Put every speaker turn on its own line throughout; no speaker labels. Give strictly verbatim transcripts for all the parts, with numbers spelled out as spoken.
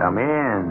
Come in.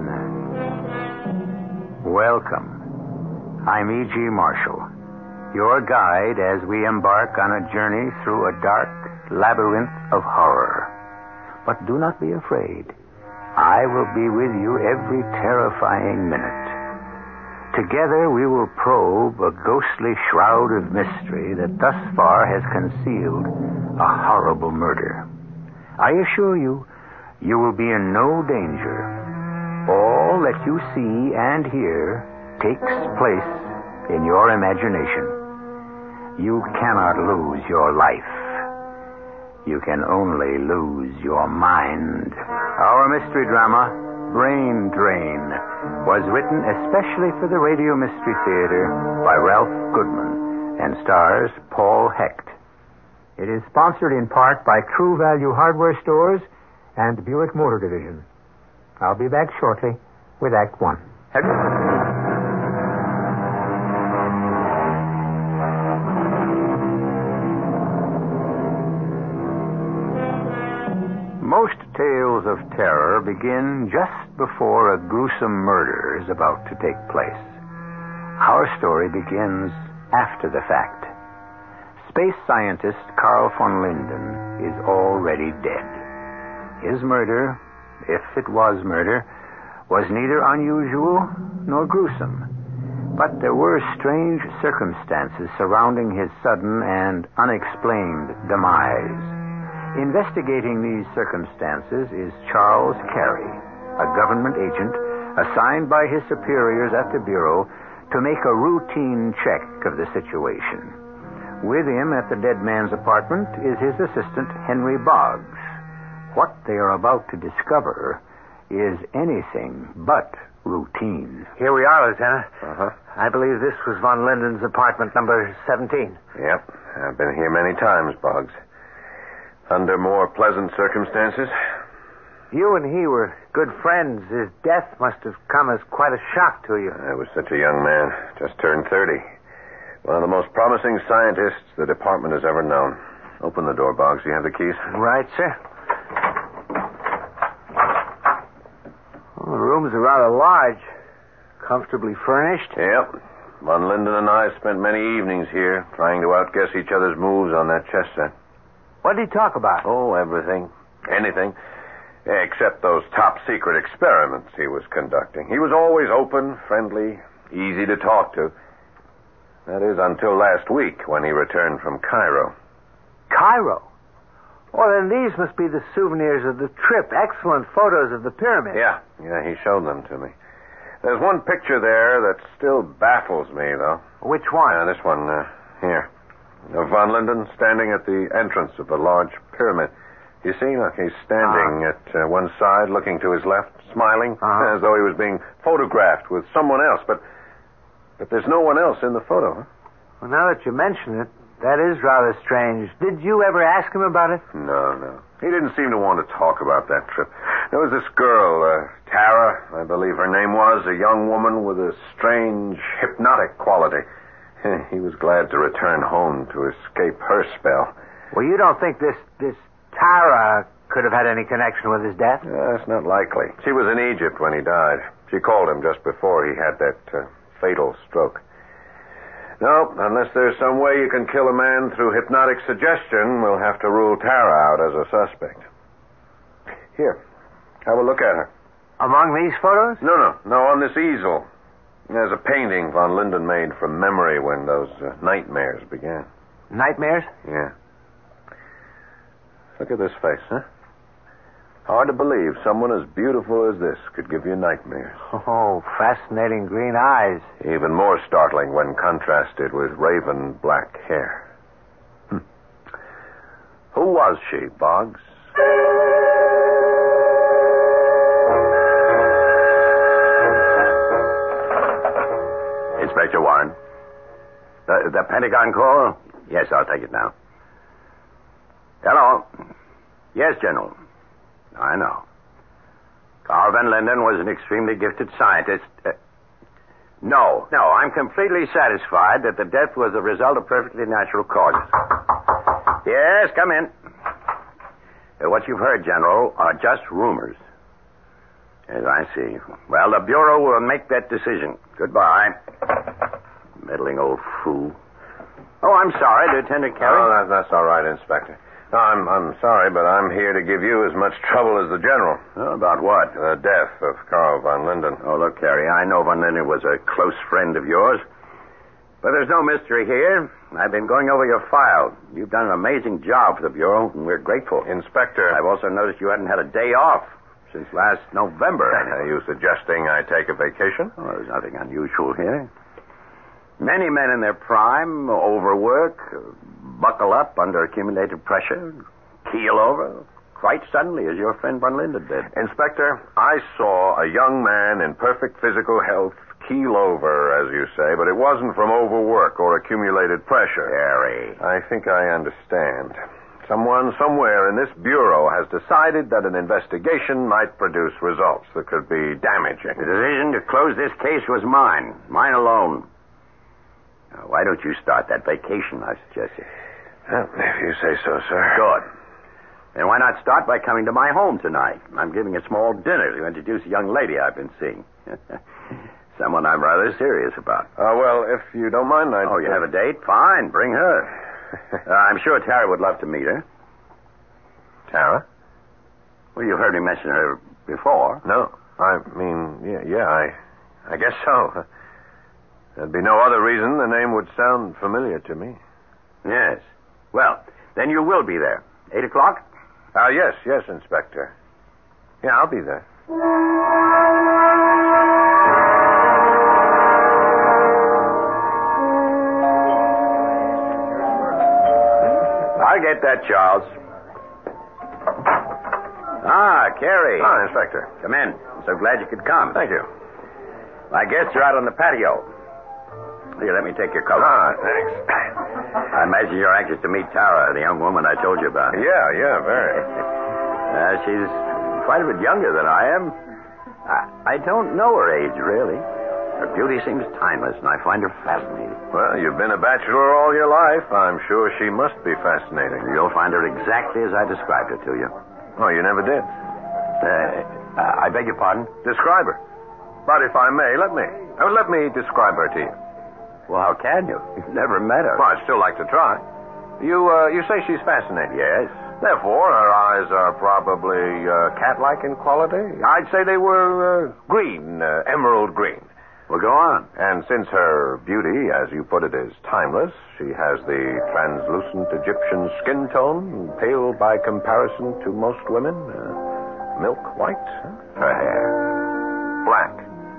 Welcome. I'm E G. Marshall, your guide as we embark on a journey through a dark labyrinth of horror. But do not be afraid. I will be with you every terrifying minute. Together we will probe a ghostly shroud of mystery that thus far has concealed a horrible murder. I assure you, you will be in no danger. All that you see and hear takes place in your imagination. You cannot lose your life. You can only lose your mind. Our mystery drama, Brain Drain, was written especially for the Radio Mystery Theater by Ralph Goodman and stars Paul Hecht. It is sponsored in part by True Value Hardware Stores and Buick Motor Division. I'll be back shortly with Act One. Most tales of terror begin just before a gruesome murder is about to take place. Our story begins after the fact. Space scientist Carl von Linden is already dead. His murder, if it was murder, was neither unusual nor gruesome. But there were strange circumstances surrounding his sudden and unexplained demise. Investigating these circumstances is Charles Carey, a government agent assigned by his superiors at the Bureau to make a routine check of the situation. With him at the dead man's apartment is his assistant, Henry Boggs. What they are about to discover is anything but routine.
Here we are, Lieutenant.
Uh-huh.
I believe this was von Linden's apartment, number seventeen.
Yep. I've been here many times, Boggs. Under more pleasant circumstances.
You and he were good friends. His death must have come as quite a shock to you.
I was such a young man. Just turned thirty. One of the most promising scientists the department has ever known. Open the door, Boggs. You have the keys?
Right, sir. Well, the rooms are rather large. Comfortably furnished.
Yep. Von Linden and I spent many evenings here trying to outguess each other's moves on that chess set.
What did he talk about?
Oh, everything. Anything. Except those top-secret experiments he was conducting. He was always open, friendly, easy to talk to. That is, until last week when he returned from Cairo.
Cairo? Well, then these must be the souvenirs of the trip. Excellent photos of the pyramid.
Yeah, yeah, he showed them to me. There's one picture there that still baffles me, though.
Which one?
Uh, this one, uh, here. Of Von Linden standing at the entrance of the large pyramid. You see, look, he's standing uh-huh. at uh, one side, looking to his left, smiling, uh-huh. as though he was being photographed with someone else. But but there's no one else in the photo, huh?
Well, now that you mention it, that is rather strange. Did you ever ask him about it?
No, no. He didn't seem to want to talk about that trip. There was this girl, uh, Tara, I believe her name was, a young woman with a strange hypnotic quality. He was glad to return home to escape her spell.
Well, you don't think this this Tara could have had any connection with his death?
Uh, that's not likely. She was in Egypt when he died. She called him just before he had that uh, fatal stroke. No, unless there's some way you can kill a man through hypnotic suggestion, we'll have to rule Tara out as a suspect. Here, have a look at her.
Among these photos?
No, no, no, on this easel. There's a painting Von Linden made from memory when those uh, nightmares began.
Nightmares?
Yeah. Look at this face, huh? Hard to believe someone as beautiful as this could give you nightmares.
Oh, fascinating green eyes.
Even more startling when contrasted with raven black hair. Hm. Who was she, Boggs?
Inspector Warren. The, the Pentagon call? Yes, I'll take it now. Hello. Yes, General. I know. Carl Van Linden was an extremely gifted scientist. Uh, no, no, I'm completely satisfied that the death was the result of perfectly natural causes. Yes, come in. Uh, what you've heard, General, are just rumors. Yes, I see. Well, the Bureau will make that decision. Goodbye. Meddling old fool. Oh, I'm sorry, Lieutenant Carey.
Oh, that, that's all right, Inspector. No, I'm, I'm sorry, but I'm here to give you as much trouble as the General.
Oh, about what?
The death of Carl von Linden.
Oh, look, Carey, I know von Linden was a close friend of yours. But there's no mystery here. I've been going over your file. You've done an amazing job for the Bureau, and we're grateful.
Inspector.
I've also noticed you hadn't had a day off since last November.
Are you suggesting I take a vacation?
Oh, there's nothing unusual here. Many men in their prime overwork, buckle up under accumulated pressure, keel over, quite suddenly, as your friend von Linden did.
Inspector, I saw a young man in perfect physical health keel over, as you say, but it wasn't from overwork or accumulated pressure.
Harry.
I think I understand. Someone somewhere in this Bureau has decided that an investigation might produce results that could be damaging.
The decision to close this case was mine, mine alone. Now, why don't you start that vacation I suggested?
Well, if you say so, sir.
Good. And why not start by coming to my home tonight? I'm giving a small dinner to introduce a young lady I've been seeing. Someone I'm rather serious about.
Uh, well, if you don't mind, I'd...
Oh, you have a date? Fine, bring her. uh, I'm sure Tara would love to meet her.
Tara?
Well, you've heard me mention her before.
No. I mean, yeah, yeah I, I guess so. There'd be no other reason the name would sound familiar to me.
Yes. Well, then you will be there. Eight o'clock?
Uh, yes, yes, Inspector. Yeah, I'll be there.
I'll get that, Charles. Ah, Carey.
Ah, Inspector.
Come in. I'm so glad you could come.
Thank you.
I guess you're out on the patio. Here, let me take your coat.
Ah, thanks.
I imagine you're anxious to meet Tara, the young woman I told you about.
Yeah, yeah, very.
uh, she's quite a bit younger than I am. I, I don't know her age, really. Her beauty seems timeless, and I find her fascinating.
Well, you've been a bachelor all your life. I'm sure she must be fascinating.
You'll find her exactly as I described her to you.
Oh, you never did?
Uh, uh, I beg your pardon?
Describe her. But if I may, let me. Oh, let me describe her to you.
Well, how can you? You've never met her.
Well, I'd still like to try. You, uh, you say she's fascinating.
Yes.
Therefore, her eyes are probably uh, cat-like in quality. I'd say they were uh, green, uh, emerald green.
Well, go on.
And since her beauty, as you put it, is timeless, she has the translucent Egyptian skin tone, pale by comparison to most women. Uh, milk white. Huh? Her hair. Black.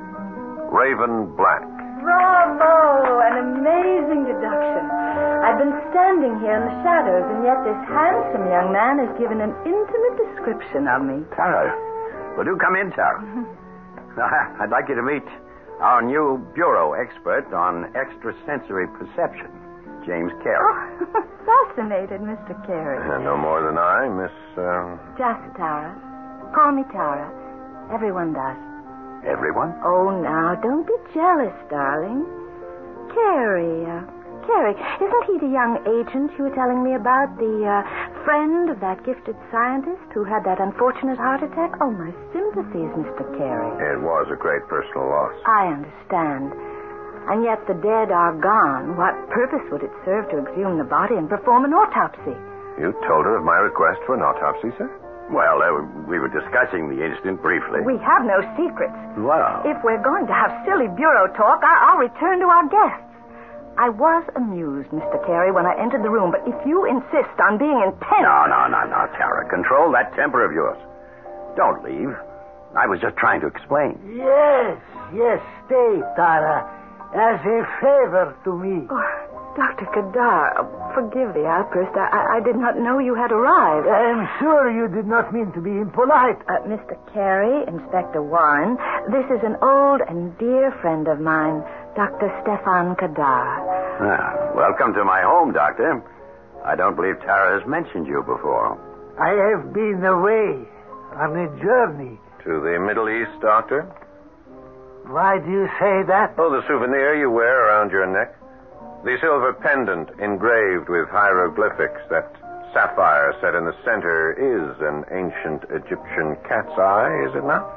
Raven black.
Bravo! An amazing deduction. I've been standing here in the shadows, and yet this handsome young man has given an intimate description of me.
Tara. Well, do come in, Tara. I'd like you to meet our new Bureau expert on extrasensory perception, James Carey.
Oh, fascinated, Mister Carey.
Uh, no more than I, Miss... Uh...
Just Tara. Call me Tara. Everyone does.
Everyone?
Oh, now, don't be jealous, darling. Carey, uh, Carey, isn't he the young agent you were telling me about? The uh, friend of that gifted scientist who had that unfortunate heart attack? Oh, my sympathies, Mister Carey.
It was a great personal loss.
I understand. And yet the dead are gone. What purpose would it serve to exhume the body and perform an autopsy?
You told her of my request for an autopsy, sir?
Well, uh, we were discussing the incident briefly.
We have no secrets.
Well.
If we're going to have silly bureau talk, I- I'll return to our guests. I was amused, Mister Carey, when I entered the room, but if you insist on being intense...
No, no, no, no, Tara. Control that temper of yours. Don't leave. I was just trying to explain.
Yes, yes, stay, Tara, as a favor to me.
Oh, Doctor Kadar, forgive the outburst. I, I did not know you had arrived.
I'm sure you did not mean to be impolite.
Uh, Mister Carey, Inspector Warren, this is an old and dear friend of mine, Doctor Stefan Kadar.
Ah, welcome to my home, Doctor. I don't believe Tara has mentioned you before.
I have been away on a journey.
To the Middle East, Doctor?
Why do you say that?
Oh, the souvenir you wear around your neck. The silver pendant engraved with hieroglyphics. That sapphire set in the center is an ancient Egyptian cat's eye, is it not?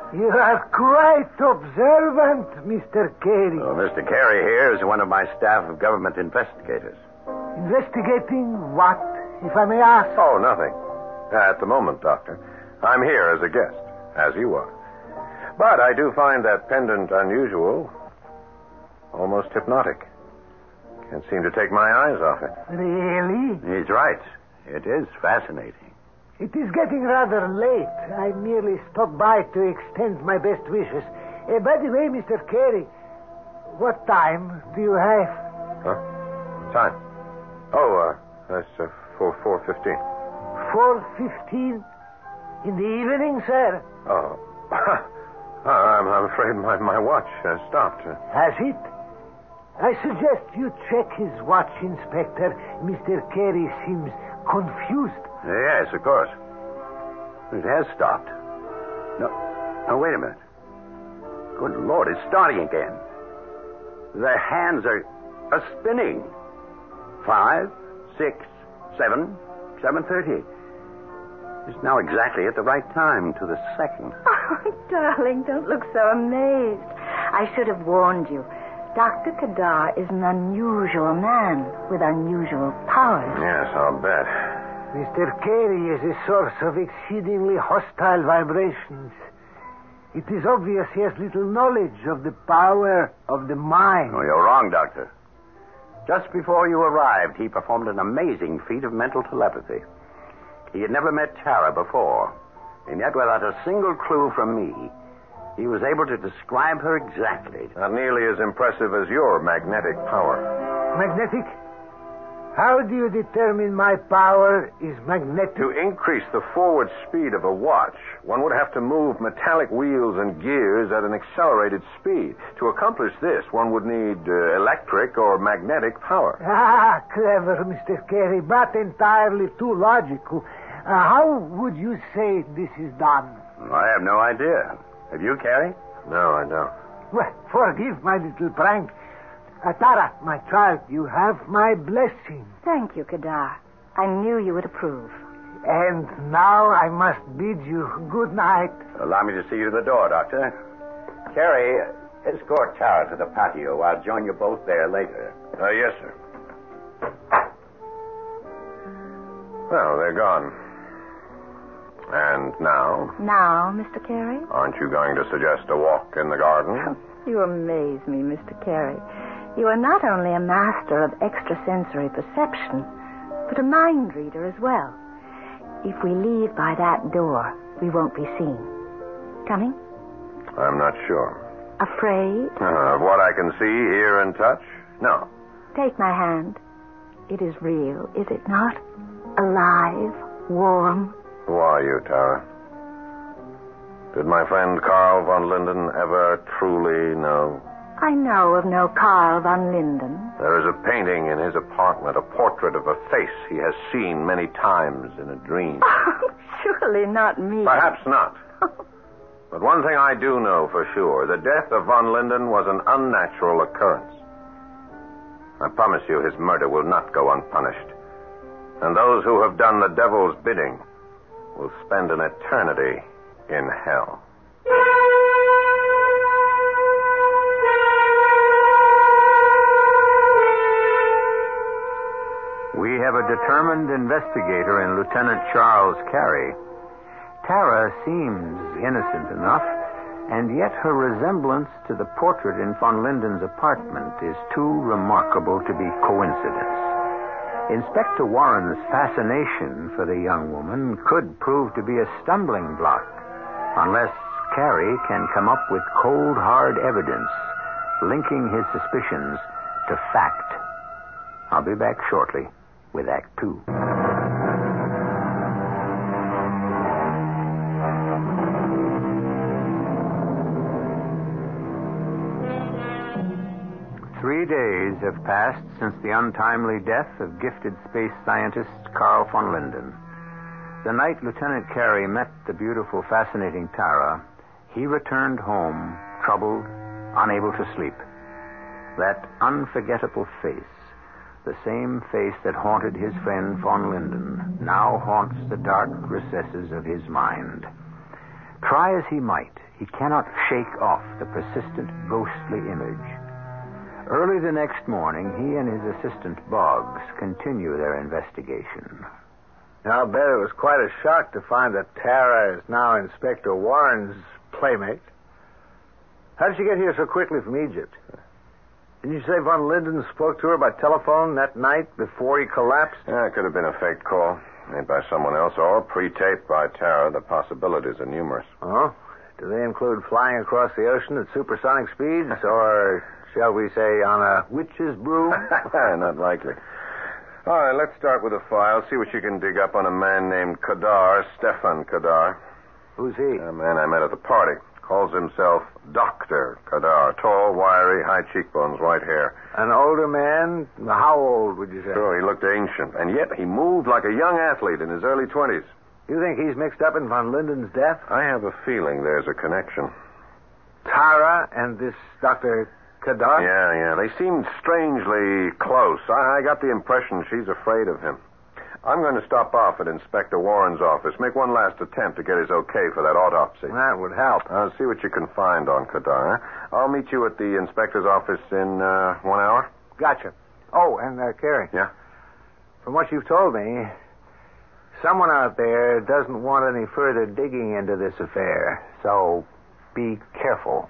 You are quite observant, Mister Carey.
Well, Mister Carey here is one of my staff of government investigators.
Investigating what, if I may ask?
Oh, nothing. At the moment, Doctor. I'm here as a guest, as you are. But I do find that pendant unusual, almost hypnotic. Can't seem to take my eyes off it.
Really?
He's right. It is fascinating.
It is getting rather late. I merely stopped by to extend my best wishes. Uh, by the way, Mister Carey, what time do you have?
Huh? Time? Oh, uh, that's uh, four four fifteen.
Four fifteen in the evening, sir.
Oh, I'm, I'm afraid my my watch has stopped.
Has it? I suggest you check his watch, Inspector. Mister Carey seems confused.
Yes, of course. It has stopped. No, no, wait a minute. Good Lord, it's starting again. The hands are, are spinning. Five, six, seven, seven thirty. It's now exactly at the right time to the second.
Oh, darling, don't look so amazed. I should have warned you. Doctor Kadar is an unusual man with unusual powers.
Yes, I'll bet.
Mister Carey is a source of exceedingly hostile vibrations. It is obvious he has little knowledge of the power of the mind.
Oh, you're wrong, Doctor. Just before you arrived, he performed an amazing feat of mental telepathy. He had never met Tara before, and yet without a single clue from me, he was able to describe her exactly.
Not nearly as impressive as your magnetic power.
Magnetic? How do you determine my power is magnetic?
To increase the forward speed of a watch, one would have to move metallic wheels and gears at an accelerated speed. To accomplish this, one would need uh, electric or magnetic power.
Ah, clever, Mister Carey, but entirely too logical. Uh, how would you say this is done?
I have no idea. Have you, Carey?
No, I don't.
Well, forgive my little prank. Uh, Tara, my child, you have my blessing.
Thank you, Kadar. I knew you would approve.
And now I must bid you good night.
Allow me to see you to the door, Doctor. Carey, escort Tara to the patio. I'll join you both there later.
Uh, yes, sir. Well, they're gone. And now?
Now, Mister Carey?
Aren't you going to suggest a walk in the garden?
You amaze me, Mister Carey. You are not only a master of extrasensory perception, but a mind reader as well. If we leave by that door, we won't be seen. Coming?
I'm not sure.
Afraid?
Uh, of what I can see, hear, and touch? No.
Take my hand. It is real, is it not? Alive, warm.
Who are you, Tara? Did my friend Carl von Linden ever truly know?
I know of no Carl von Linden.
There is a painting in his apartment, a portrait of a face he has seen many times in a dream.
Oh, surely not me.
Perhaps not. But one thing I do know for sure, the death of von Linden was an unnatural occurrence. I promise you his murder will not go unpunished. And those who have done the devil's bidding will spend an eternity in hell.
We have a determined investigator in Lieutenant Charles Carey. Tara seems innocent enough, and yet her resemblance to the portrait in von Linden's apartment is too remarkable to be coincidence. Inspector Warren's fascination for the young woman could prove to be a stumbling block, unless Carey can come up with cold, hard evidence linking his suspicions to fact. I'll be back shortly with Act Two. Three days have passed since the untimely death of gifted space scientist Carl von Linden. The night Lieutenant Carey met the beautiful, fascinating Tara, he returned home, troubled, unable to sleep. That unforgettable face, the same face that haunted his friend von Linden, now haunts the dark recesses of his mind. Trouble try as he might, he cannot shake off the persistent, ghostly image. Early the next morning, he and his assistant, Boggs, continue their investigation.
I'll bet it was quite a shock to find that Tara is now Inspector Warren's playmate. How did she get here so quickly from Egypt? Didn't you say Von Linden spoke to her by telephone that night before he collapsed?
Yeah, it could have been a fake call made by someone else or pre-taped by Tara. The possibilities are numerous.
Oh? Do they include flying across the ocean at supersonic speeds or, shall we say, on a witch's broom?
Not likely. All right, let's start with the file. See what you can dig up on a man named Kadar, Stefan Kadar.
Who's he?
A man I met at the party. Calls himself Doctor Kadar. Tall, wiry, high cheekbones, white hair.
An older man? How old would you say?
Sure, he looked ancient, and yet he moved like a young athlete in his early twenties.
You think he's mixed up in Von Linden's death?
I have a feeling there's a connection.
Tara and this Doctor Kadar?
Yeah, yeah. They seemed strangely close. I, I got the impression she's afraid of him. I'm going to stop off at Inspector Warren's office, make one last attempt to get his okay for that autopsy.
That would help.
I'll see what you can find on Kadar. I'll meet you at the inspector's office in uh, one hour.
Gotcha. Oh, and uh, Carrie.
Yeah?
From what you've told me, someone out there doesn't want any further digging into this affair, so be careful.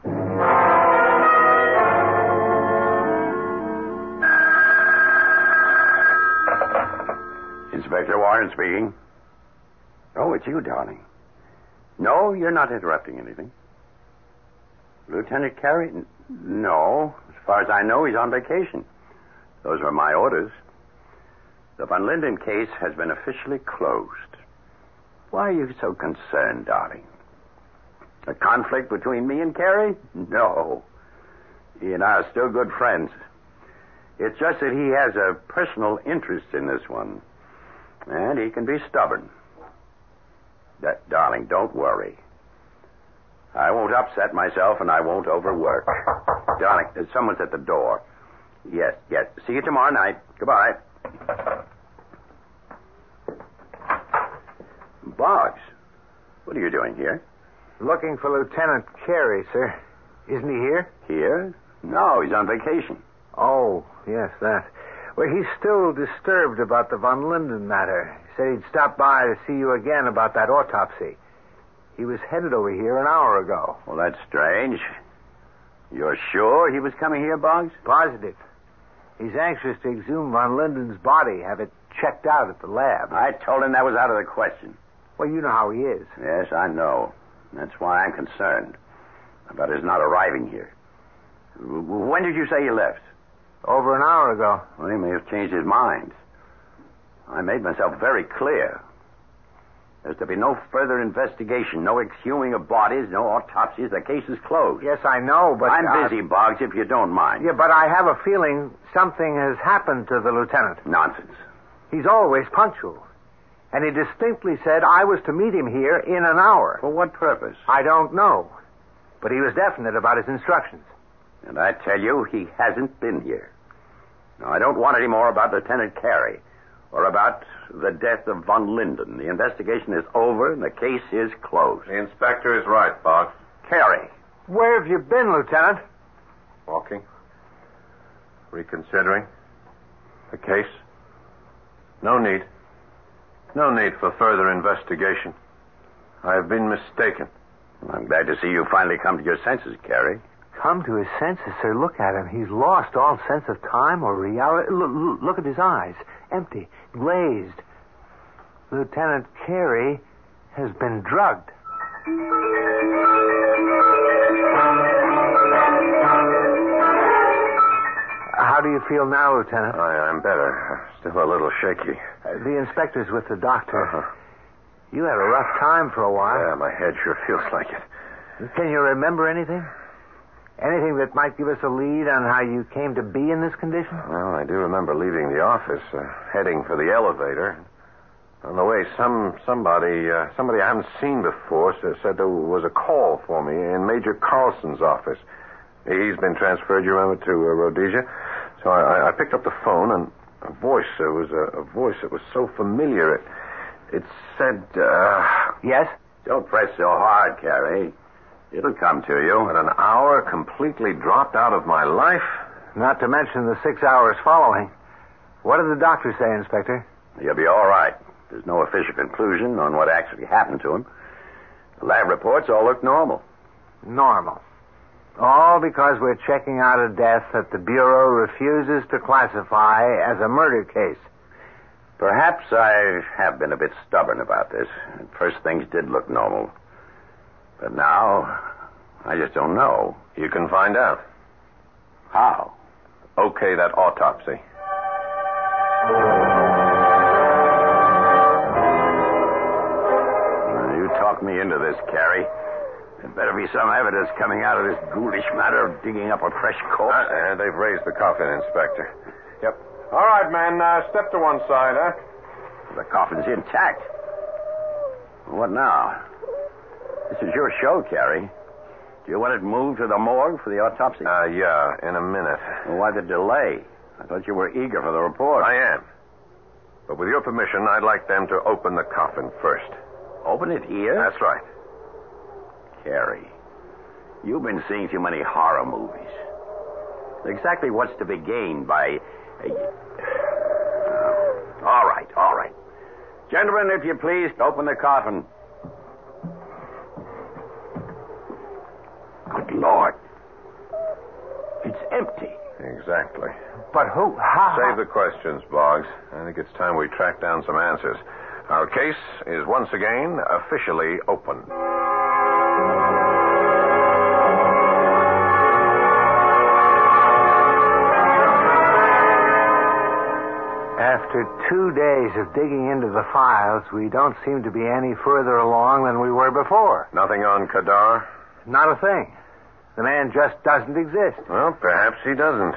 Inspector Warren speaking. Oh, it's you, darling. No, you're not interrupting anything. Lieutenant Carey? N- no. As far as I know, he's on vacation. Those were my orders. The Von Linden case has been officially closed. Why are you so concerned, darling? A conflict between me and Carey? No. He and I are still good friends. It's just that he has a personal interest in this one. And he can be stubborn. That, darling, don't worry. I won't upset myself and I won't overwork. Darling, someone's at the door. Yes, yes. See you tomorrow night. Goodbye. Boggs, what are you doing here?
Looking for Lieutenant Carey, sir. Isn't he here?
Here? No, he's on vacation.
Oh, yes, that. Well, he's still disturbed about the Von Linden matter. He said he'd stop by to see you again about that autopsy. He was headed over here an hour ago.
Well, that's strange. You're sure he was coming here, Boggs?
Positive. He's anxious to exhume Von Linden's body, have it checked out at the lab.
I told him that was out of the question.
Well, you know how he is.
Yes, I know. That's why I'm concerned about his not arriving here. When did you say you left?
Over an hour ago.
Well, he may have changed his mind. I made myself very clear. There's to be no further investigation, no exhuming of bodies, no autopsies. The case is closed.
Yes, I know, but...
I'm
uh,
busy, Boggs, if you don't mind.
Yeah, but I have a feeling something has happened to the lieutenant.
Nonsense.
He's always punctual. And he distinctly said I was to meet him here in an hour.
For what purpose?
I don't know. But he was definite about his instructions.
And I tell you, he hasn't been here. Now, I don't want any more about Lieutenant Carey or about the death of Von Linden. The investigation is over and the case is closed.
The inspector is right, Boggs.
Carey.
Where have you been, Lieutenant?
Walking. Reconsidering. The case. No need. No need for further investigation. I have been mistaken.
I'm glad to see you finally come to your senses, Carey.
Come to his senses, sir. Look at him. He's lost all sense of time or reality. Look, look at his eyes. Empty. Glazed. Lieutenant Carey has been drugged. How do you feel now, Lieutenant?
I, I'm better. Still a little shaky.
Uh, the inspector's with the doctor.
Uh-huh.
You had a rough time for a while.
Yeah, my head sure feels like it.
Can you remember anything? Anything that might give us a lead on how you came to be in this condition?
Well, I do remember leaving the office, uh, heading for the elevator. On the way, some somebody uh, somebody I haven't seen before said there was a call for me in Major Carlson's office. He's been transferred, you remember, to uh, Rhodesia. So I, I picked up the phone, and a voice, there was a, a voice that was so familiar. It, it said, uh...
Yes?
Don't press so hard, Carrie. It'll come to you.
But an hour completely dropped out of my life?
Not to mention the six hours following. What did the doctor say, Inspector?
You'll be all right. There's no official conclusion on what actually happened to him. The lab reports all look normal.
Normal. All because we're checking out a death that the Bureau refuses to classify as a murder case.
Perhaps I have been a bit stubborn about this. At first, things did look normal. But now, I just don't know.
You can find out.
How?
Okay, that autopsy.
You talked me into this, Carrie. There better be some evidence coming out of this ghoulish matter of digging up a fresh corpse.
Uh, uh, they've raised the coffin, Inspector. Yep. All right, man. Uh, step to one side, huh?
The coffin's intact. What now? This is your show, Carrie. Do you want it moved to the morgue for the autopsy?
Uh, yeah, in a minute.
Well, why the delay? I thought you were eager for the report.
I am. But with your permission, I'd like them to open the coffin first.
Open it here?
That's right.
Carrie, you've been seeing too many horror movies. Exactly what's to be gained by... Uh, all right, all right. Gentlemen, if you please, open the coffin. Good Lord. It's empty.
Exactly.
But who? How?
Save the questions, Boggs. I think it's time we track down some answers. Our case is once again officially open.
After two days of digging into the files, we don't seem to be any further along than we were before.
Nothing on Kadar?
Not a thing. The man just doesn't exist.
Well, perhaps he doesn't.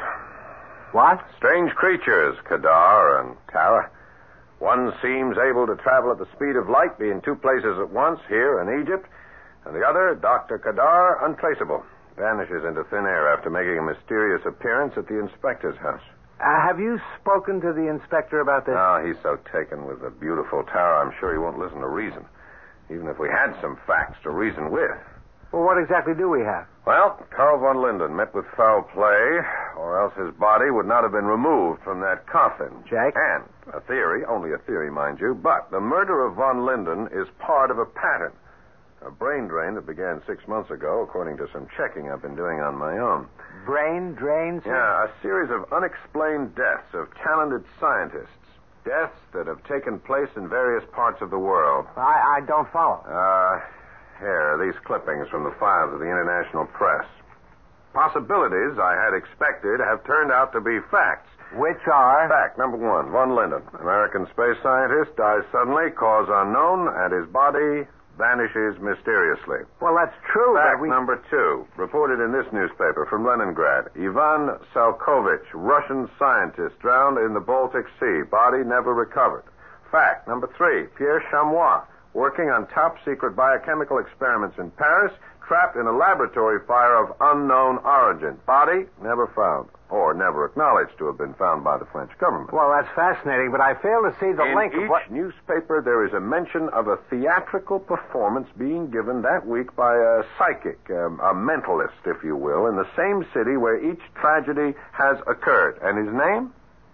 What?
Strange creatures, Kadar and Tara. One seems able to travel at the speed of light, be in two places at once, here in Egypt, and the other, Doctor Kadar, untraceable. Vanishes into thin air after making a mysterious appearance at the inspector's house.
Uh, have you spoken to the inspector about this?
Oh, he's so taken with the beautiful Tara, I'm sure he won't listen to reason. Even if we had some facts to reason with.
Well, what exactly do we have?
Well, Carl von Linden met with foul play, or else his body would not have been removed from that coffin.
Jack?
And a theory, only a theory, mind you, but the murder of von Linden is part of a pattern. A brain drain that began six months ago, according to some checking I've been doing on my own.
Brain drains?
Yeah, a series of unexplained deaths of talented scientists. Deaths that have taken place in various parts of the world.
I, I don't follow.
Uh, here, these clippings from the files of the international press. Possibilities I had expected have turned out to be facts.
Which are?
Fact number one, von Linden, American space scientist, dies suddenly, cause unknown, and his body vanishes mysteriously.
Well, that's true.
Fact
but we...
number two, reported in this newspaper from Leningrad. Ivan Salkovich, Russian scientist, drowned in the Baltic Sea. Body never recovered. Fact number three, Pierre Chamois, working on top-secret biochemical experiments in Paris, trapped in a laboratory fire of unknown origin. Body never found, or never acknowledged to have been found by the French government.
Well, that's fascinating, but I fail to see the
in
link
each
of what...
newspaper, there is a mention of a theatrical performance being given that week by a psychic, um, a mentalist, if you will, in the same city where each tragedy has occurred. And his name?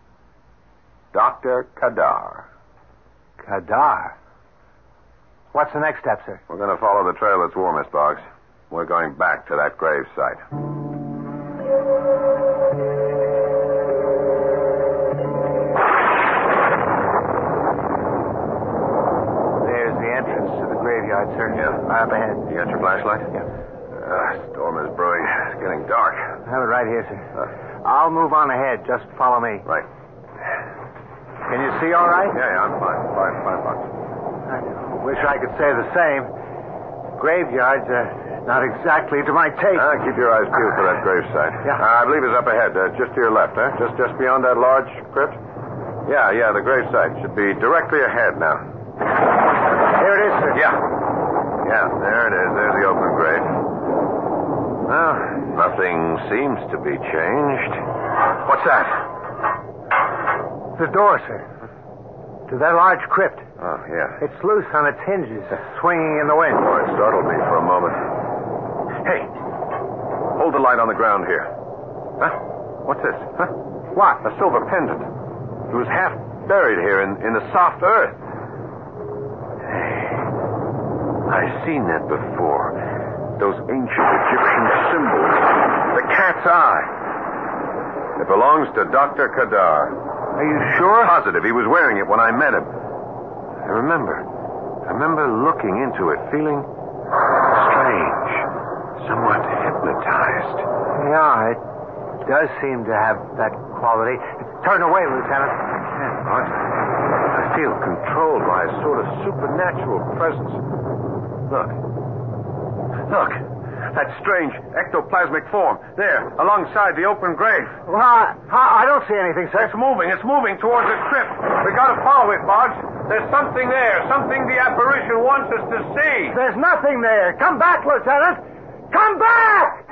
Doctor Kadar.
Kadar? What's the next step, sir?
We're going to follow the trail that's warmest, Boggs. We're going back to that grave site.
There's the entrance to the graveyard, sir.
Yeah.
Right up ahead.
You got your flashlight?
Yeah.
Uh, storm is brewing. It's getting dark.
I have it right here, sir.
Uh,
I'll move on ahead. Just follow me.
right.
Can you see all right?
Yeah, yeah, I'm fine. Fine, fine, Boggs.
I wish I could say the same. Graveyards are not exactly to my taste.
Uh, keep your eyes peeled for that gravesite.
Yeah.
Uh, I believe it's up ahead, uh, just to your left, huh? Just just beyond that large crypt? Yeah, yeah, the gravesite should be directly ahead now.
Here it is, sir.
Yeah. Yeah, there it is. There's the open grave. Well, nothing seems to be changed. What's that?
The door, sir. To that large crypt.
Oh, yeah.
It's loose on its hinges, swinging in the wind.
Oh, it startled me for a moment. Hey, hold the light on the ground here. Huh? What's this? Huh?
What?
A silver pendant. It was half buried here in, in the soft earth. Hey, I've seen that before. Those ancient Egyptian symbols. The cat's eye. It belongs to Doctor Kadar.
Are you sure?
Positive. He was wearing it when I met him. I remember. I remember looking into it, feeling strange, somewhat hypnotized.
Yeah, it does seem to have that quality. Turn away, Lieutenant.
What? I feel controlled by a sort of supernatural presence. Look. Look. That strange ectoplasmic form. There, alongside the open grave.
Well, I, I don't see anything, sir.
It's moving. It's moving towards the crypt. We gotta follow it, Boggs. There's something there. Something the apparition wants us to see.
There's nothing there. Come back, Lieutenant. Come back!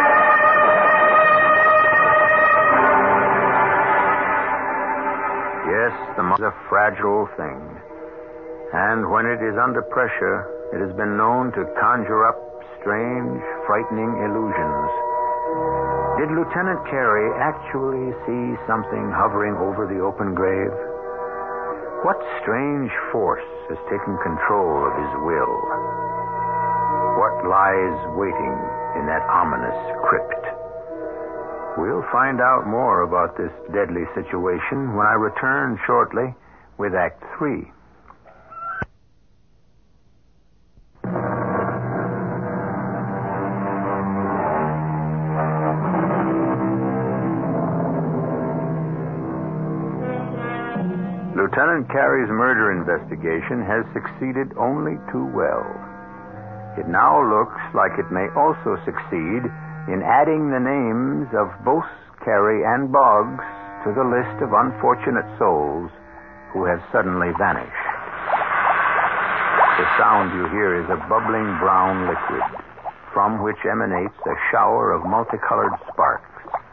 Yes, the mind is a fragile thing. And when it is under pressure, it has been known to conjure up strange, frightening illusions. Did Lieutenant Carey actually see something hovering over the open grave? What strange force has taken control of his will? What lies waiting in that ominous crypt? We'll find out more about this deadly situation when I return shortly with Act Three. Lieutenant Carey's murder investigation has succeeded only too well. It now looks like it may also succeed in adding the names of both Carey and Boggs to the list of unfortunate souls who have suddenly vanished. The sound you hear is a bubbling brown liquid from which emanates a shower of multicolored sparks.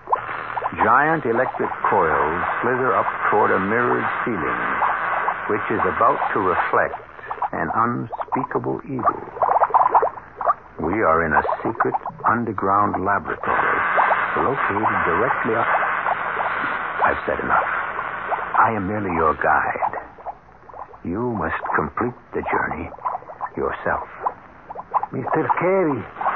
Giant electric coils slither up toward a mirrored ceiling, which is about to reflect an unspeakable evil. We are in a secret underground laboratory located directly up. I've said enough. I am merely your guide. You must complete the journey yourself.
Mister Carey.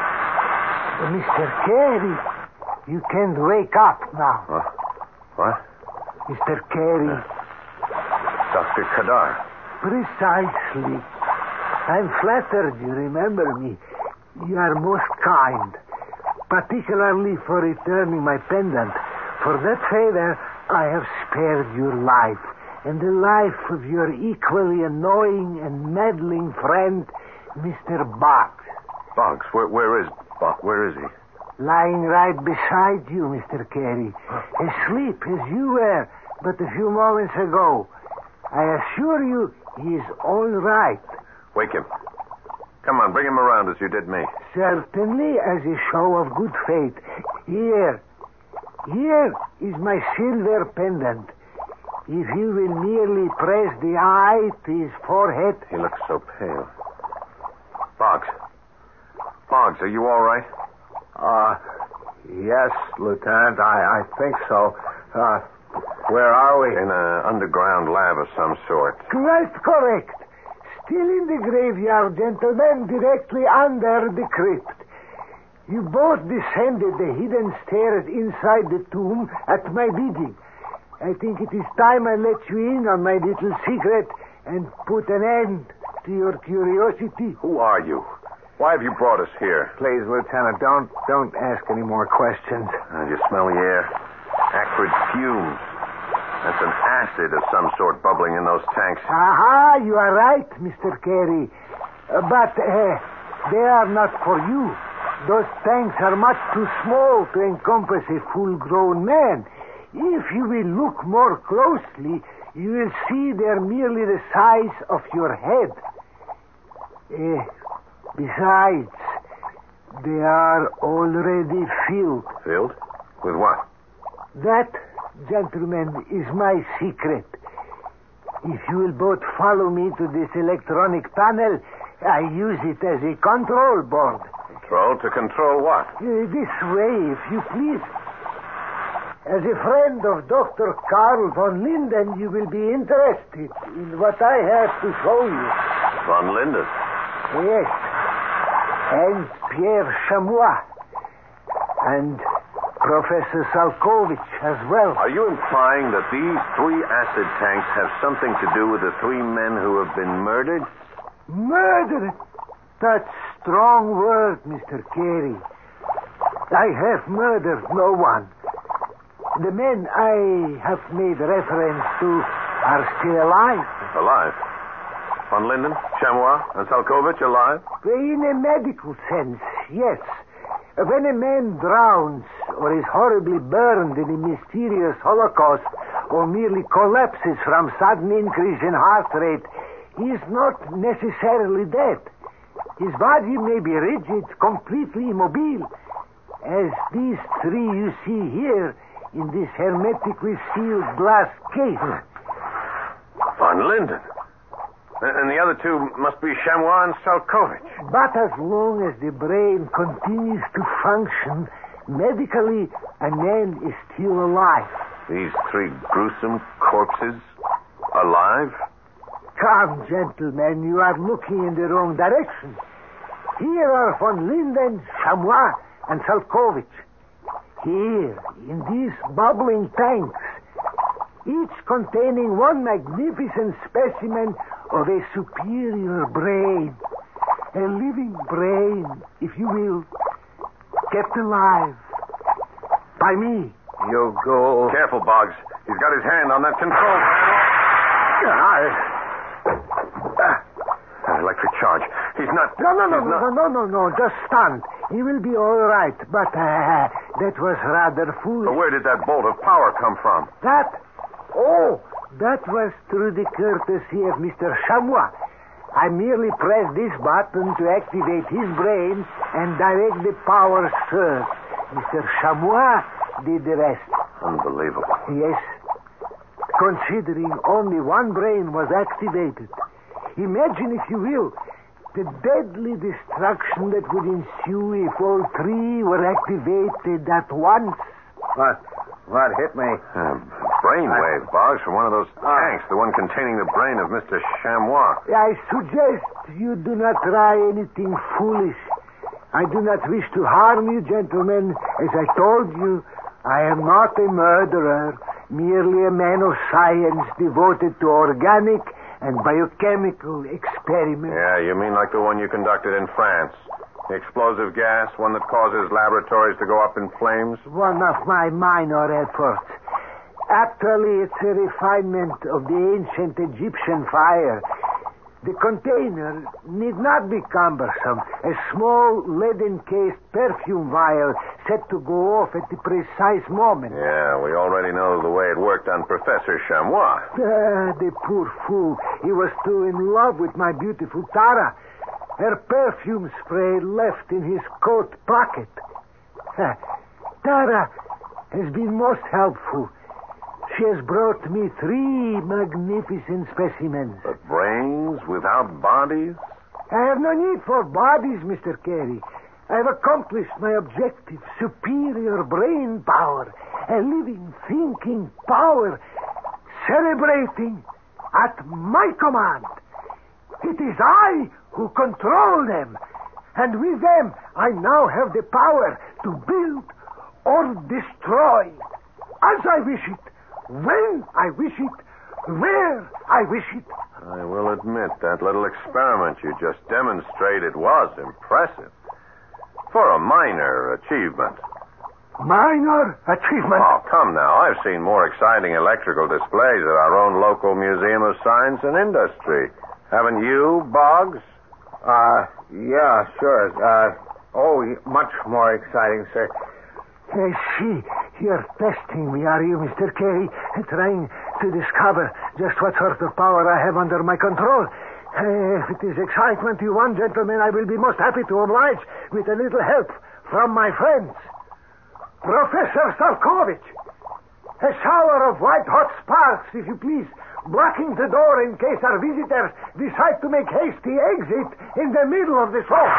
Mister Carey. You can't wake up now.
What? What?
Mister Carey.
Doctor Kadar.
Precisely. I'm flattered you remember me. You are most kind, particularly for returning my pendant. For that favor, I have spared your life and the life of your equally annoying and meddling friend, Mister Boggs.
Boggs? Where, where is Boggs? Where is he?
Lying right beside you, Mister Carey. Asleep as you were but a few moments ago. I assure you he is all right.
Wake him. Come on, bring him around as you did me.
Certainly, as a show of good faith. Here. Here is my silver pendant. If you will merely press the eye to his forehead...
He looks so pale. Boggs. Boggs, are you all right?
Uh, yes, Lieutenant, I, I think so. Uh, where are we?
In an underground lab of some sort.
Quite correct. Still in the graveyard, gentlemen, directly under the crypt. You both descended the hidden stairs inside the tomb at my bidding. I think it is time I let you in on my little secret and put an end to your curiosity.
Who are you? Why have you brought us here?
Please, Lieutenant, don't don't ask any more questions.
Uh, you smell the air? Acrid fumes. That's an acid of some sort bubbling in those tanks.
Aha, you are right, Mister Carey. Uh, but uh, they are not for you. Those tanks are much too small to encompass a full-grown man. If you will look more closely, you will see they're merely the size of your head. Uh, besides, they are already filled.
Filled? With what?
That, gentlemen, is my secret. If you will both follow me to this electronic panel, I use it as a control board.
Control to control what?
Uh, this way, if you please. As a friend of Doctor Karl von Linden, you will be interested in what I have to show you.
Von Linden?
Yes. And Pierre Chamois. And Professor Salkovich as well.
Are you implying that these three acid tanks have something to do with the three men who have been murdered?
Murder? That's strong word, Mister Carey. I have murdered no one. The men I have made reference to are still alive.
Alive? Von Linden, Chamois, and Salkovich alive?
In a medical sense, yes. When a man drowns or is horribly burned in a mysterious holocaust or merely collapses from sudden increase in heart rate, he is not necessarily dead. His body may be rigid, completely immobile, as these three you see here in this hermetically sealed glass case.
Von Linden. And the other two must be Chamois and Salkovich.
But as long as the brain continues to function, medically, a man is still alive.
These three gruesome corpses alive?
Come, gentlemen, you are looking in the wrong direction. Here are Von Linden, Chamois, and Salkovich. Here, in these bubbling tanks, each containing one magnificent specimen of a superior brain. A living brain, if you will, kept alive by me.
You go.
Careful, Boggs. He's got his hand on that control panel. Ah, electric charge. He's not...
No, no, no,
he's
no,
not...
no, no, no, just stunned. He will be all right, but uh, that was rather foolish.
But where did that bolt of power come from?
That? Oh, that was through the courtesy of Mister Chamois. I merely pressed this button to activate his brain and direct the power surge. Mister Chamois did the rest.
Unbelievable.
Yes. Considering only one brain was activated. Imagine, if you will, the deadly destruction that would ensue if all three were activated at once.
What? What hit me?
Uh, brainwave, Boggs, from one of those tanks, the one containing the brain of Mister Chamois.
I suggest you do not try anything foolish. I do not wish to harm you, gentlemen. As I told you, I am not a murderer, merely a man of science devoted to organic and biochemical experiments.
Yeah, you mean like the one you conducted in France? The explosive gas, one that causes laboratories to go up in flames?
One of my minor efforts. Actually, it's a refinement of the ancient Egyptian fire. The container need not be cumbersome. A small lead-encased perfume vial set to go off at the precise moment.
Yeah, we already know the way it worked on Professor Chamois.
Ah, the poor fool. He was too in love with my beautiful Tara. Her perfume spray left in his coat pocket. Ah, Tara has been most helpful. She has brought me three magnificent specimens.
But brains without bodies?
I have no need for bodies, Mister Carey. I have accomplished my objective. Superior brain power. A living, thinking power. Celebrating at my command. It is I who control them. And with them, I now have the power to build or destroy. As I wish it. When I wish it, where I wish it.
I will admit that little experiment you just demonstrated was impressive. For a minor achievement.
Minor achievement?
Oh, come now. I've seen more exciting electrical displays at our own local Museum of Science and Industry. Haven't you, Boggs?
Uh, yeah, sure. Uh, oh, much more exciting, sir.
I see. You're testing me, are you, Mister Carey? Trying to discover just what sort of power I have under my control. Uh, if it is excitement you want, gentlemen, I will be most happy to oblige with a little help from my friends. Professor Salkovich. A shower of white-hot sparks, if you please, blocking the door in case our visitors decide to make hasty exit in the middle of the show.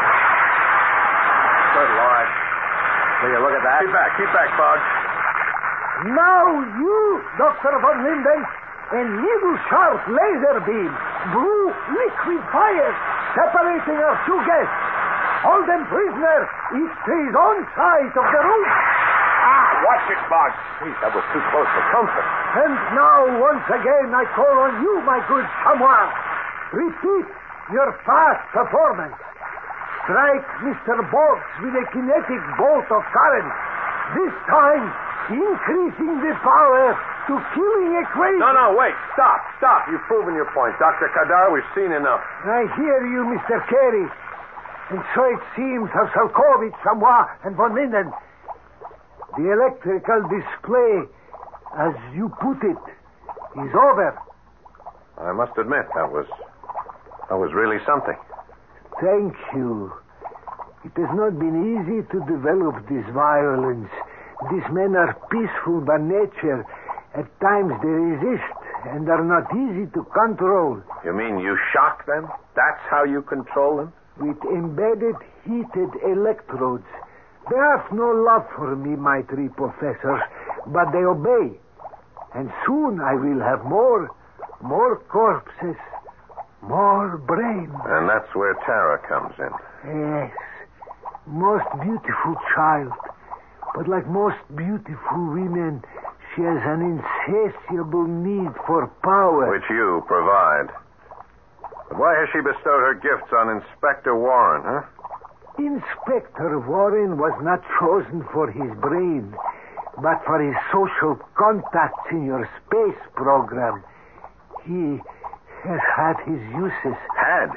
Good Lord. Will you look at that? Keep back, keep back, Boggs.
Now you, Doctor Von Linden, a needle-sharp laser beam, blue liquid fire, separating our two guests. Hold them prisoner. Each stays on side of the roof.
Ah, watch it, Boggs. Jeez, that was too close for comfort.
And now, once again, I call on you, my good chamois. Repeat your fast performance. Strike Mister Boggs with a kinetic bolt of current. This time, increasing the power to killing equation.
No, no, wait. Stop, stop. You've proven your point. Doctor Kadar, we've seen enough.
I hear you, Mister Carey. And so it seems of Salkovich, Chamois, and Von Linden. The electrical display, as you put it, is over.
I must admit, that was... that was really something.
Thank you. It has not been easy to develop this violence. These men are peaceful by nature. At times they resist and are not easy to control.
You mean you shock them? That's how you control them?
With embedded heated electrodes. They have no love for me, my three professors, but they obey. And soon I will have more, more corpses, more brains.
And that's where Tara comes in.
Yes. Most beautiful child. But like most beautiful women, she has an insatiable need for power.
Which you provide. But why has she bestowed her gifts on Inspector Warren, huh?
Inspector Warren was not chosen for his brain, but for his social contacts in your space program. He has had his uses.
Had?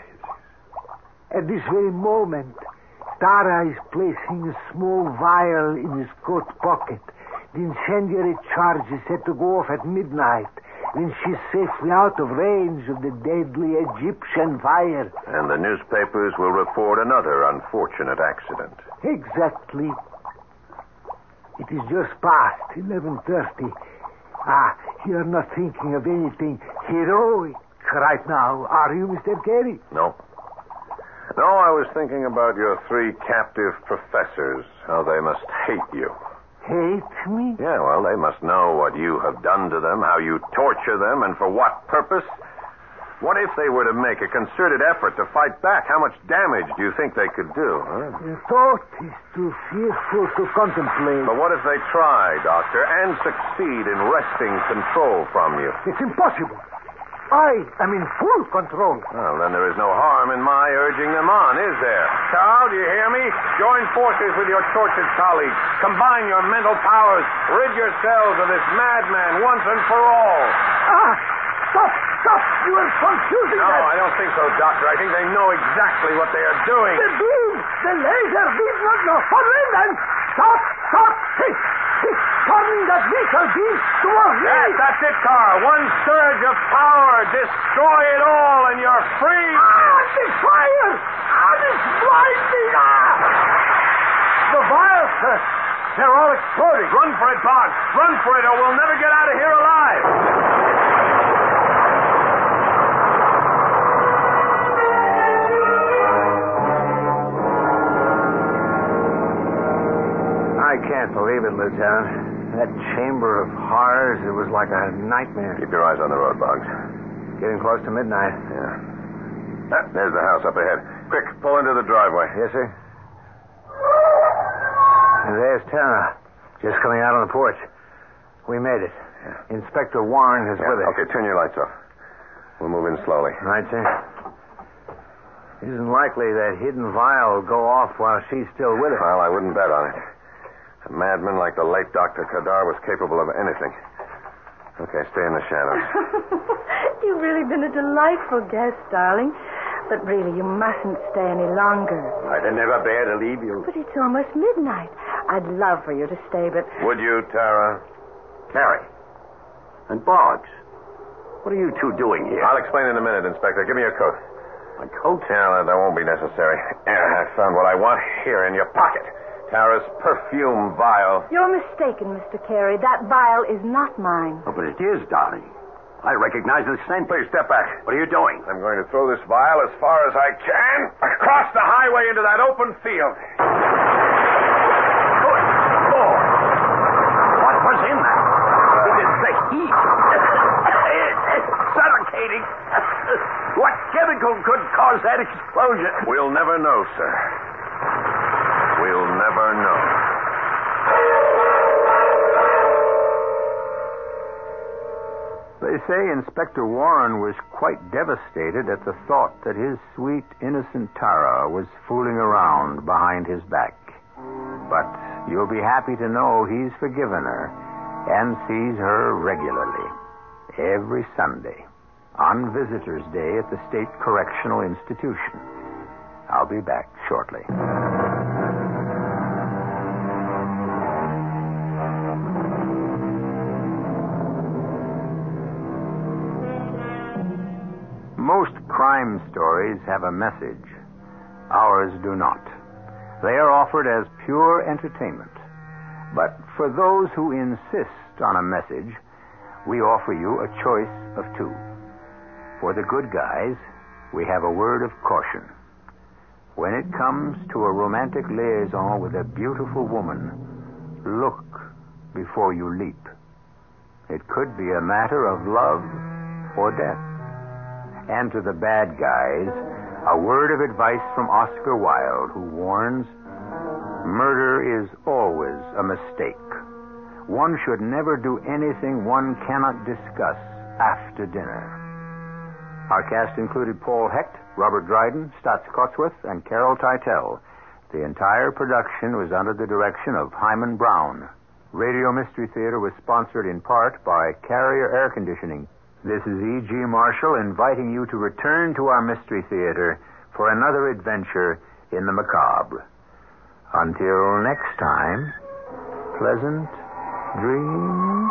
At this very moment, Tara is placing a small vial in his coat pocket. The incendiary charge is set to go off at midnight, when she's safely out of range of the deadly Egyptian fire.
And the newspapers will report another unfortunate accident.
Exactly. It is just past eleven thirty. Ah, you're not thinking of anything heroic right now, are you, Mister Carey?
No. No, I was thinking about your three captive professors, how they must hate you.
Hate me?
Yeah, well, they must know what you have done to them, how you torture them, and for what purpose. What if they were to make a concerted effort to fight back? How much damage do you think they could do? Huh?
The thought is too fearful to contemplate.
But what if they try, Doctor, and succeed in wresting control from you?
It's impossible. I am in full control.
Well, then there is no harm in my urging them on, is there? Carl, do you hear me? Join forces with your tortured colleagues. Combine your mental powers. Rid yourselves of this madman once and for all.
Ah! Stop! Stop! You are confusing
No,
them.
I don't think so, Doctor. I think they know exactly what they are doing.
The beam! The laser beam! No, no, Von Linden! Stop! Stop! He's, he's turning that missile beam towards me!
Yes, that's it, Carl. One surge of power. Destroy it all, and you're free.
Ah! The fire! Ah! It's blinding! Ah!
The vials, sir. They're all exploding. Run for it, Boggs. Run for it, or we'll never get out of here alive.
I can't believe it, Lieutenant. That chamber of horrors, it was like a nightmare.
Keep your eyes on the road, Boggs.
Getting close to midnight.
Yeah. Ah, there's the house up ahead. Quick, pull into the driveway.
Yes, sir. And there's Tara, just coming out on the porch. We made it. Yeah. Inspector Warren is
Yeah,
with us.
Okay, turn your lights off. We'll move in slowly.
Right, sir. It isn't likely that hidden vial will go off while she's still with us.
Well, I wouldn't bet on it. A madman like the late Doctor Kadar was capable of anything. Okay, stay in the shadows.
You've really been a delightful guest, darling. But really, you mustn't stay any longer.
I'd never bear to leave you.
But it's almost midnight. I'd love for you to stay, but...
Would you, Tara?
Carey. And Boggs. What are you two doing here?
I'll explain in a minute, Inspector. Give me your coat.
My coat?
Yeah, that, that won't be necessary. I found what I want here in your pocket. Tara's perfume vial.
You're mistaken, Mister Carey. That vial is not mine.
Oh, but it is, darling. I recognize the scent.
Please, step back.
What are you doing?
I'm going to throw this vial as far as I can across the highway into that open field.
Good Lord. What was in that? It is the heat. It's suffocating. What chemical could cause that explosion?
We'll never know, sir. We'll never know.
They say Inspector Warren was quite devastated at the thought that his sweet, innocent Tara was fooling around behind his back. But you'll be happy to know he's forgiven her and sees her regularly, every Sunday, on Visitors' Day at the State Correctional Institution. I'll be back shortly. Most crime stories have a message. Ours do not. They are offered as pure entertainment. But for those who insist on a message, we offer you a choice of two. For the good guys, we have a word of caution. When it comes to a romantic liaison with a beautiful woman, look before you leap. It could be a matter of love or death. And to the bad guys, a word of advice from Oscar Wilde, who warns, murder is always a mistake. One should never do anything one cannot discuss after dinner. Our cast included Paul Hecht, Robert Dryden, Stotts Cotsworth, and Carol Teitel. The entire production was under the direction of Hyman Brown. Radio Mystery Theater was sponsored in part by Carrier Air Conditioning. This is E G. Marshall inviting you to return to our Mystery Theater for another adventure in the macabre. Until next time, pleasant dreams.